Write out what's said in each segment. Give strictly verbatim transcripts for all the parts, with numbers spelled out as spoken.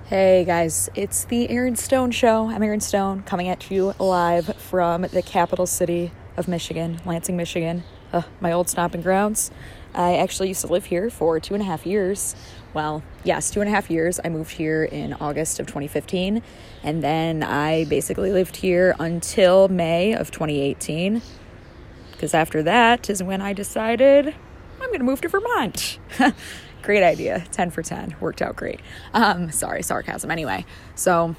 Hey guys, it's the Erin Stone Show. I'm Erin Stone, coming at you live from the capital city of Michigan, Lansing, Michigan, uh, my old stomping grounds. I actually used to live here for two and a half years. Well, yes, two and a half years. I moved here in August of twenty fifteen, and then I basically lived here until May of twenty eighteen, because after that is when I decided I'm going to move to Vermont. Great idea. ten for ten. Worked out great. Um, sorry, sarcasm. Anyway, so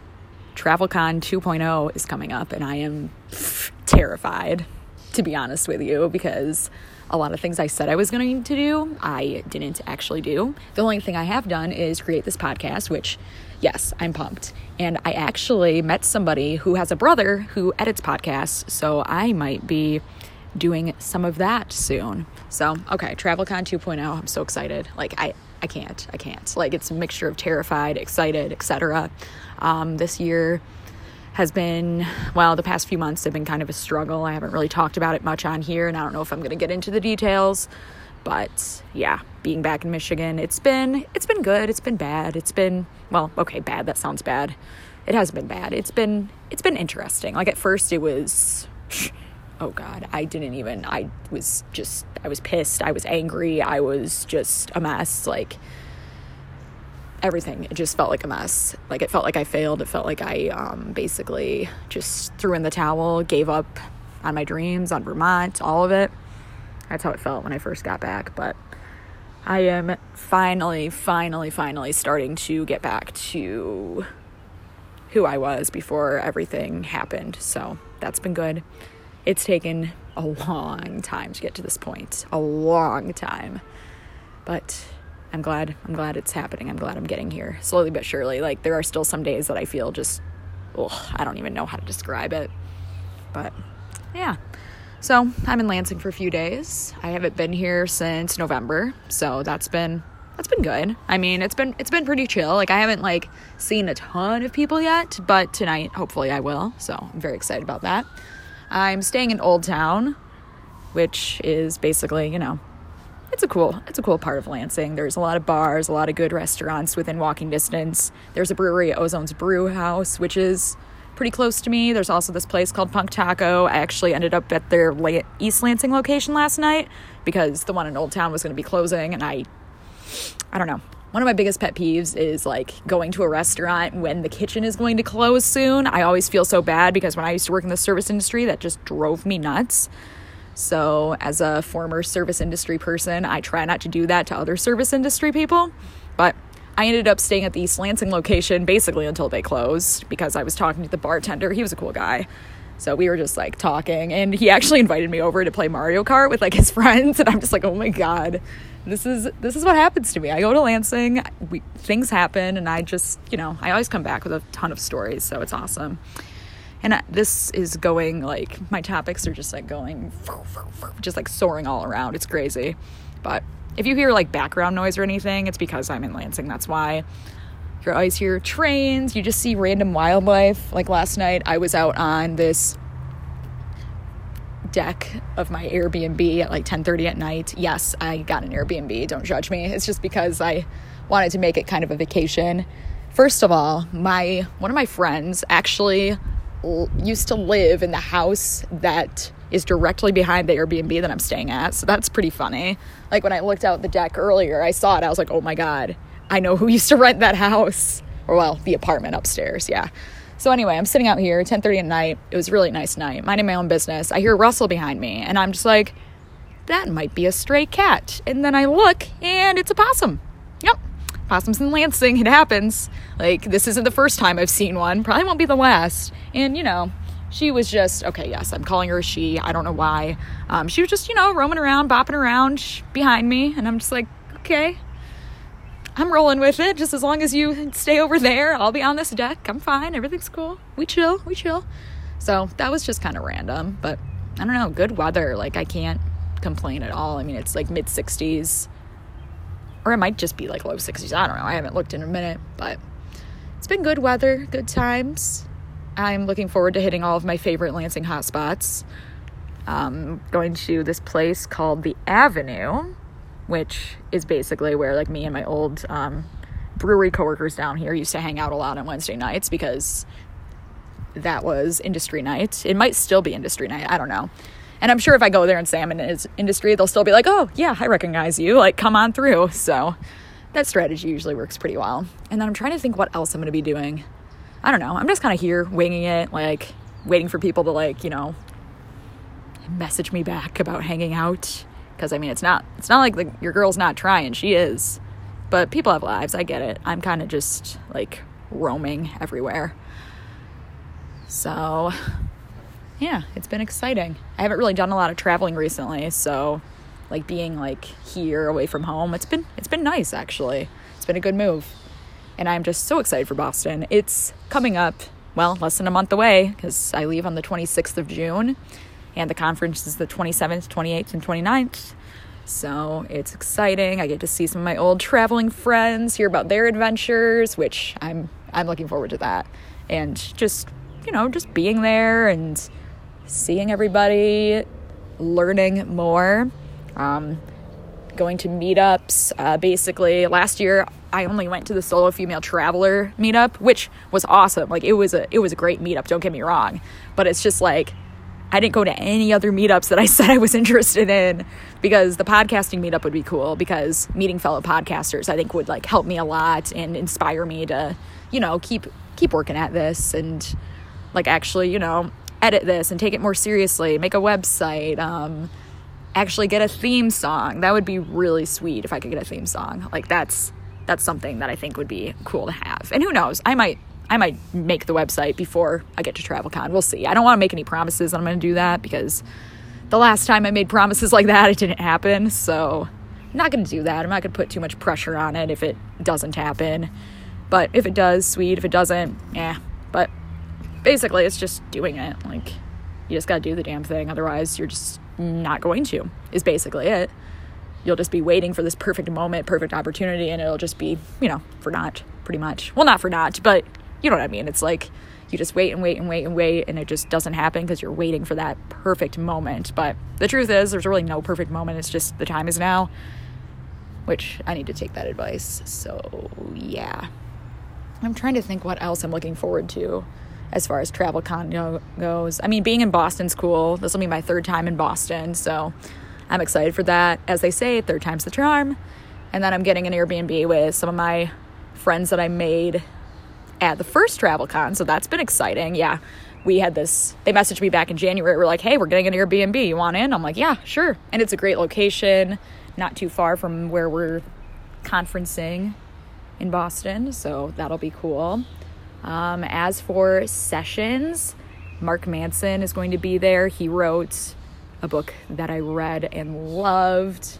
TravelCon two point oh is coming up, and I am pff, terrified, to be honest with you, because a lot of things I said I was going to do, I didn't actually do. The only thing I have done is create this podcast, which, yes, I'm pumped. And I actually met somebody who has a brother who edits podcasts, so I might be doing some of that soon. So, okay, TravelCon two point oh, I'm so excited. Like, I, I can't, I can't. Like, it's a mixture of terrified, excited, et cetera. Um, this year has been, well, the past few months have been kind of a struggle. I haven't really talked about it much on here, and I don't know if I'm going to get into the details. But, yeah, being back in Michigan, it's been, it's been good. It's been bad. It's been, well, okay, bad. That sounds bad. It hasn't been bad. It's been, it's been interesting. Like, at first it was... Oh God, I didn't even, I was just, I was pissed. I was angry. I was just a mess. Like, everything, it just felt like a mess. Like, it felt like I failed. It felt like I um, basically just threw in the towel, gave up on my dreams, on Vermont, all of it. That's how it felt when I first got back. But I am finally, finally, finally starting to get back to who I was before everything happened. So that's been good. It's taken a long time to get to this point, a long time, but I'm glad, I'm glad it's happening. I'm glad I'm getting here slowly but surely. Like, there are still some days that I feel just, ugh, I don't even know how to describe it, but yeah. So I'm in Lansing for a few days. I haven't been here since November, so that's been, that's been good. I mean, it's been, it's been pretty chill. Like, I haven't like seen a ton of people yet, but tonight, hopefully I will. So I'm very excited about that. I'm staying in Old Town, which is basically, you know, it's a cool, it's a cool part of Lansing. There's a lot of bars, a lot of good restaurants within walking distance. There's a brewery, Ozone's Brew House, which is pretty close to me. There's also this place called Punk Taco. I actually ended up at their East Lansing location last night because the one in Old Town was going to be closing, and I, I don't know. One of my biggest pet peeves is like going to a restaurant when the kitchen is going to close soon. I always feel so bad because when I used to work in the service industry, that just drove me nuts. So as a former service industry person, I try not to do that to other service industry people. But I ended up staying at the East Lansing location basically until they closed because I was talking to the bartender. He was a cool guy. So we were just like talking, and he actually invited me over to play Mario Kart with like his friends. And I'm just like, oh my God. This is this is what happens to me. I go to Lansing, we, things happen, and I just, you know, I always come back with a ton of stories, so it's awesome. And I, this is going, like, my topics are just, like, going, just, like, soaring all around. It's crazy. But if you hear, like, background noise or anything, it's because I'm in Lansing. That's why. You always hear trains. You just see random wildlife. Like, last night, I was out on this deck of my Airbnb at like ten thirty at night. Yes, I got an Airbnb. Don't judge me. It's just because I wanted to make it kind of a vacation. First of all, my one of my friends actually l- used to live in the house that is directly behind the Airbnb that I'm staying at. So that's pretty funny. Like, when I looked out the deck earlier, I saw it. I was like, oh my God, I know who used to rent that house. Or, well, the apartment upstairs. Yeah. So anyway, I'm sitting out here, ten thirty at night. It was a really nice night. Minding my own business. I hear Russell behind me, and I'm just like, that might be a stray cat. And then I look, and it's a possum. Yep. Possums in Lansing. It happens. Like, this isn't the first time I've seen one. Probably won't be the last. And, you know, she was just, okay, yes, I'm calling her a she. I don't know why. Um, she was just, you know, roaming around, bopping around behind me. And I'm just like, okay. I'm rolling with it. Just as long as you stay over there, I'll be on this deck. I'm fine. Everything's cool. We chill. We chill. So that was just kind of random. But I don't know. Good weather. Like, I can't complain at all. I mean, it's like mid sixties. Or it might just be like low sixties. I don't know. I haven't looked in a minute. But it's been good weather. Good times. I'm looking forward to hitting all of my favorite Lansing hotspots. Um, going to this place called The Avenue, which is basically where like me and my old um, brewery coworkers down here used to hang out a lot on Wednesday nights because that was industry night. It might still be industry night. I don't know. And I'm sure if I go there and say I'm in industry, they'll still be like, oh, yeah, I recognize you. Like, come on through. So that strategy usually works pretty well. And then I'm trying to think what else I'm going to be doing. I don't know. I'm just kind of here winging it, like waiting for people to, like, you know, message me back about hanging out. Because, I mean, it's not it's not like the, your girl's not trying. She is. But people have lives. I get it. I'm kind of just, like, roaming everywhere. So, yeah, it's been exciting. I haven't really done a lot of traveling recently, so, like, being, like, here away from home, it's been it's been nice, actually. It's been a good move. And I'm just so excited for Boston. It's coming up, well, less than a month away, because I leave on the twenty-sixth of June, and the conference is the twenty-seventh, twenty-eighth, and twenty-ninth. So it's exciting. I get to see some of my old traveling friends, hear about their adventures, which I'm I'm looking forward to that. And just, you know, just being there and seeing everybody, learning more, um, going to meetups. Uh, basically, last year I only went to the Solo Female Traveler meetup, which was awesome. Like, it was a it was a great meetup. Don't get me wrong, but it's just like, I didn't go to any other meetups that I said I was interested in, because the podcasting meetup would be cool, because meeting fellow podcasters, I think, would, like, help me a lot and inspire me to, you know, keep keep working at this and, like, actually, you know, edit this and take it more seriously, make a website, um, actually get a theme song. That would be really sweet if I could get a theme song. Like, that's that's something that I think would be cool to have. And who knows, I might I might make the website before I get to TravelCon. We'll see. I don't want to make any promises that I'm going to do that, because the last time I made promises like that, it didn't happen. So I'm not going to do that. I'm not going to put too much pressure on it if it doesn't happen. But if it does, sweet. If it doesn't, eh. But basically, it's just doing it. Like, you just got to do the damn thing. Otherwise, you're just not going to, is basically it. You'll just be waiting for this perfect moment, perfect opportunity, and it'll just be, you know, for naught, pretty much. Well, not for naught, but you know what I mean. It's like you just wait and wait and wait and wait, and it just doesn't happen because you're waiting for that perfect moment. But the truth is, there's really no perfect moment. It's just the time is now, which I need to take that advice. So, yeah. I'm trying to think what else I'm looking forward to as far as TravelCon goes. I mean, being in Boston's cool. This will be my third time in Boston, so I'm excited for that. As they say, third time's the charm. And then I'm getting an Airbnb with some of my friends that I made at the first TravelCon, so that's been exciting. Yeah, we had this, they messaged me back in January. We're like, hey, we're getting an Airbnb. You want in? I'm like, yeah, sure. And it's a great location, not too far from where we're conferencing in Boston, so that'll be cool. Um, as for sessions, Mark Manson is going to be there. He wrote a book that I read and loved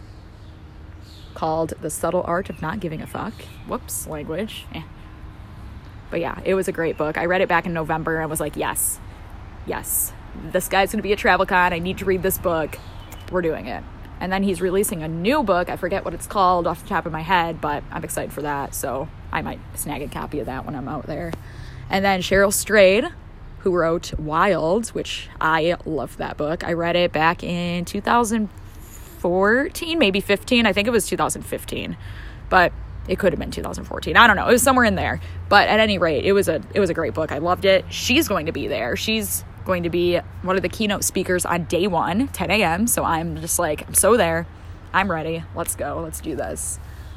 called The Subtle Art of Not Giving a Fuck. Whoops, language. Eh. But yeah, it was a great book. I read it back in November and was like, yes, yes, this guy's going to be at TravelCon. I need to read this book. We're doing it. And then he's releasing a new book. I forget what it's called off the top of my head, but I'm excited for that. So I might snag a copy of that when I'm out there. And then Cheryl Strayed, who wrote Wild, which I loved that book. I read it back in two thousand fourteen, maybe fifteen. I think it was two thousand fifteen, but it could have been two thousand fourteen. I don't know. It was somewhere in there. But at any rate, it was a it was a great book. I loved it. She's going to be there. She's going to be one of the keynote speakers on day one, ten a.m. So I'm just like, I'm so there. I'm ready. Let's go. Let's do this.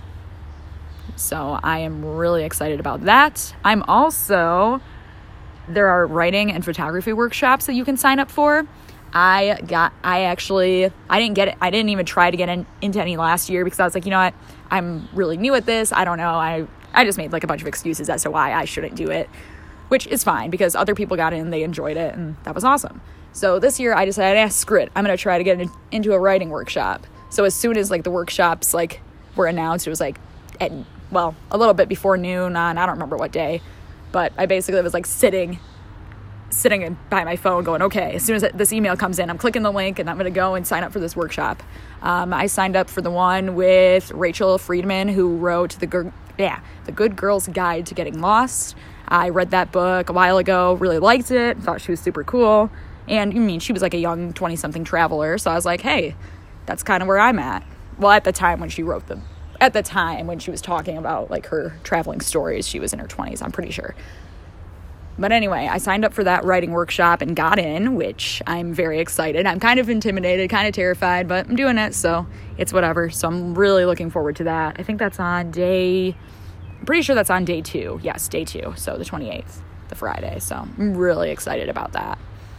So I am really excited about that. I'm also, there are writing and photography workshops that you can sign up for. I got, I actually, I didn't get it. I didn't even try to get in, into any last year because I was like, you know what? I'm really new at this. I don't know. I, I just made like a bunch of excuses as to why I shouldn't do it, which is fine because other people got in, they enjoyed it, and that was awesome. So this year I decided, eh, screw it. I'm going to try to get in, into a writing workshop. So as soon as like the workshops like were announced, it was like at, well, a little bit before noon on, I don't remember what day, but I basically was like sitting sitting by my phone going, okay, as soon as this email comes in, I'm clicking the link and I'm going to go and sign up for this workshop. Um, I signed up for the one with Rachel Friedman, who wrote the good, yeah, the Good Girl's Guide to Getting Lost. I read that book a while ago, really liked it, thought she was super cool. And I mean, she was like a young twenty-something traveler. So I was like, hey, that's kind of where I'm at. Well, at the time when she wrote the at the time when she was talking about like her traveling stories, she was in her twenties, I'm pretty sure. But anyway, I signed up for that writing workshop and got in, which I'm very excited. I'm kind of intimidated, kind of terrified, but I'm doing it, so it's whatever. So I'm really looking forward to that. I think that's on day, I'm pretty sure that's on day two. Yes, day two. So the twenty-eighth, the Friday. So I'm really excited about that.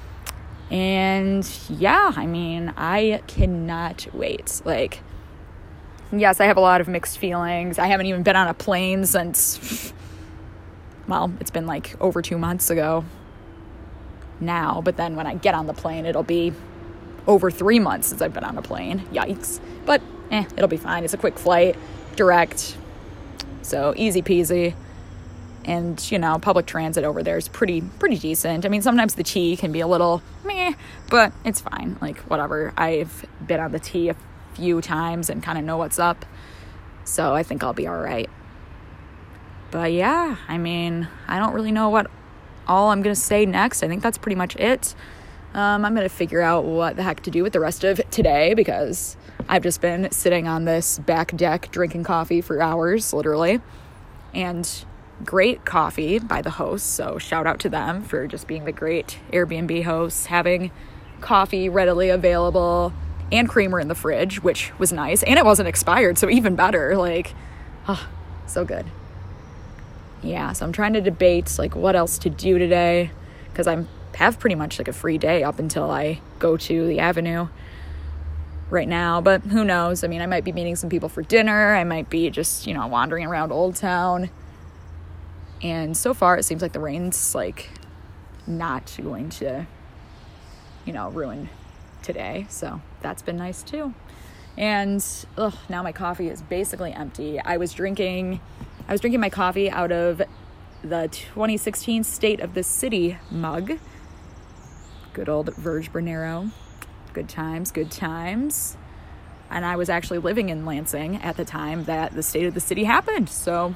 And yeah, I mean, I cannot wait. Like, yes, I have a lot of mixed feelings. I haven't even been on a plane since, well, it's been like over two months ago now. But then when I get on the plane, it'll be over three months since I've been on a plane. Yikes. But eh, it'll be fine. It's a quick flight, direct, so easy peasy. And, you know, public transit over there is pretty, pretty decent. I mean, sometimes the T can be a little meh, but it's fine. Like, whatever. I've been on the T a few times and kind of know what's up. So I think I'll be all right. But yeah, I mean, I don't really know what all I'm going to say next. I think that's pretty much it. Um, I'm going to figure out what the heck to do with the rest of today because I've just been sitting on this back deck drinking coffee for hours, literally. And great coffee by the hosts, so shout out to them for just being the great Airbnb hosts, having coffee readily available and creamer in the fridge, which was nice, and it wasn't expired, so even better. Like, oh, so good. Yeah, so I'm trying to debate like what else to do today because I'm have pretty much like a free day up until I go to the Avenue right now, but who knows? I mean, I might be meeting some people for dinner. I might be just, you know, wandering around Old Town. And so far, it seems like the rain's, like, not going to, you know, ruin today. So that's been nice, too. And, ugh, now my coffee is basically empty. I was drinking, I was drinking my coffee out of the twenty sixteen State of the City mug. Good old Verge Bernero. Good times, good times. And I was actually living in Lansing at the time that the State of the City happened. So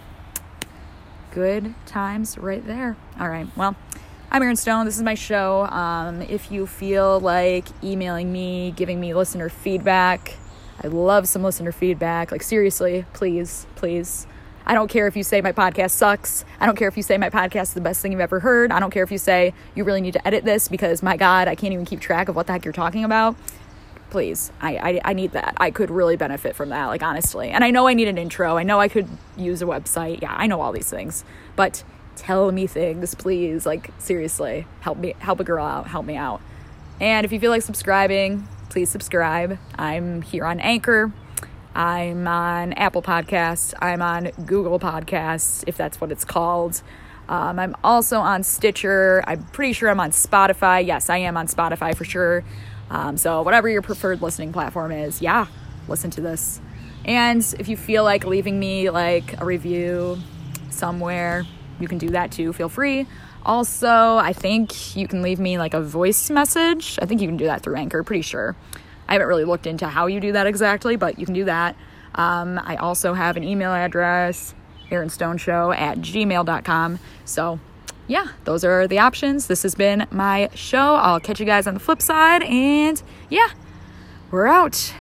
good times right there. All right. Well, I'm Erin Stone. This is my show. Um, if you feel like emailing me, giving me listener feedback, I love some listener feedback. Like, seriously, please, please. I don't care if you say my podcast sucks. I don't care if you say my podcast is the best thing you've ever heard. I don't care if you say you really need to edit this because, my God, I can't even keep track of what the heck you're talking about. Please, I, I I need that. I could really benefit from that, like, honestly. And I know I need an intro. I know I could use a website. Yeah, I know all these things. But tell me things, please. Like, seriously, help me, help a girl out. Help me out. And if you feel like subscribing, please subscribe. I'm here on Anchor. I'm on Apple Podcasts. I'm on Google Podcasts, if that's what it's called. Um, I'm also on Stitcher. I'm pretty sure I'm on Spotify. Yes, I am on Spotify for sure. Um, so whatever your preferred listening platform is, yeah, listen to this. And if you feel like leaving me like a review somewhere, you can do that too. Feel free. Also, I think you can leave me like a voice message. I think you can do that through Anchor, pretty sure. I haven't really looked into how you do that exactly, but you can do that. Um, I also have an email address, erin stone show at gmail dot com. So yeah, those are the options. This has been my show. I'll catch you guys on the flip side. And yeah, we're out.